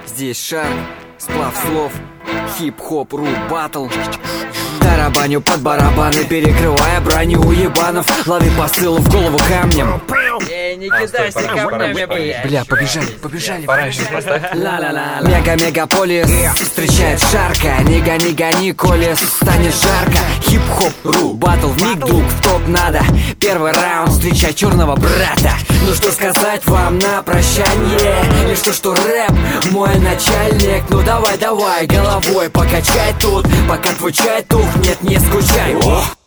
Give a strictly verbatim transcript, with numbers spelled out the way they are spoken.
Здесь шаг, сплав слов, хип-хоп, ру, баттл. Тарабаню под барабаны, перекрывая броню уебанов. Лови посыл в голову камнем. Эй, не кидайся камнями, блядь. Бля, побежали, побежали. Пора еще поставь. Ла-ла-ла. Мега-мегаполис встречает жарко. Не гони, гони, коли станет жарко. Хип-хоп, ру, баттл, вмиг дух, в топ надо. Первый раунд, встречай черного брата. Ну что сказать вам на прощание? Лишь то, что рэп мой начальник. Ну давай, давай, головой покачай тут, пока твой чай тухнет, не скучай. О!